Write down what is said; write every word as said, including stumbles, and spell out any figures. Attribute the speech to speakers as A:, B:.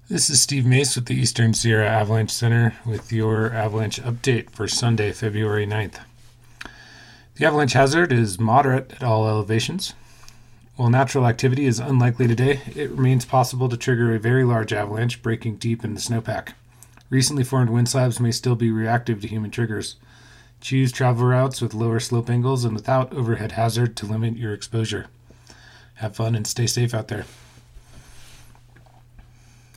A: This is Steve Mace with the Eastern Sierra Avalanche Center with your avalanche update for Sunday, February ninth. The avalanche hazard is moderate at all elevations. While natural activity is unlikely today, it remains possible to trigger a very large avalanche breaking deep in the snowpack. Recently formed wind slabs may still be reactive to human triggers. Choose travel routes with lower slope angles and without overhead hazard to limit your exposure. Have fun and stay safe out there.